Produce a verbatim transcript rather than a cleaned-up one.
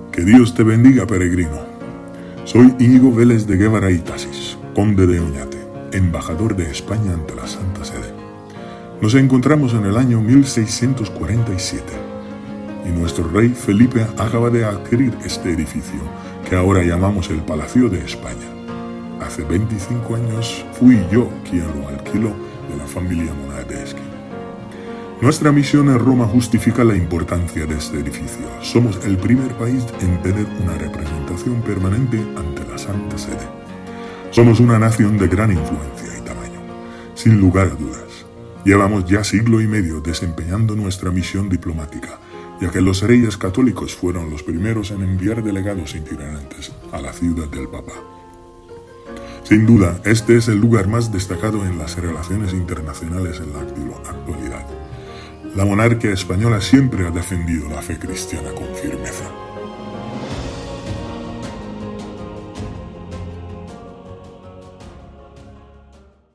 Que Dios te bendiga, peregrino. Soy Íñigo Vélez de Guevara y Tasis, conde de Oñate, embajador de España ante la Santa Sede. Nos encontramos en el año mil seiscientos cuarenta y siete y nuestro rey Felipe acaba de adquirir este edificio que ahora llamamos el Palacio de España. Hace veinticinco años fui yo quien lo alquiló de la familia Monadeschi. Nuestra misión en Roma justifica la importancia de este edificio. Somos el primer país en tener una representación permanente ante la Santa Sede. Somos una nación de gran influencia y tamaño, sin lugar a dudas. Llevamos ya siglo y medio desempeñando nuestra misión diplomática, ya que los reyes católicos fueron los primeros en enviar delegados itinerantes a la ciudad del Papa. Sin duda, este es el lugar más destacado en las relaciones internacionales en la actualidad. La monarquía española siempre ha defendido la fe cristiana con firmeza.